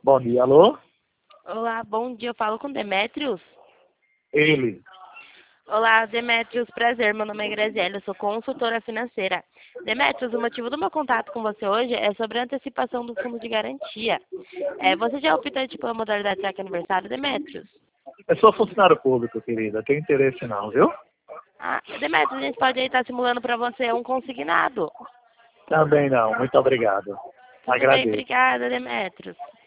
Bom dia, alô? Olá, bom dia. Eu falo com Demétrios? Ele. Olá, Demétrios. Prazer. Meu nome é Graziela. Eu sou consultora financeira. Demétrios, o motivo do meu contato com você hoje é sobre a antecipação do fundo de garantia. Você já optou pela modalidade saque aniversário, Demétrios? Eu sou funcionário público, querida. Tem interesse não, viu? Ah, Demétrios, a gente pode aí estar simulando para você um consignado. Também não. Muito obrigado. Tudo bem, Agradeço. obrigada, Demétrios.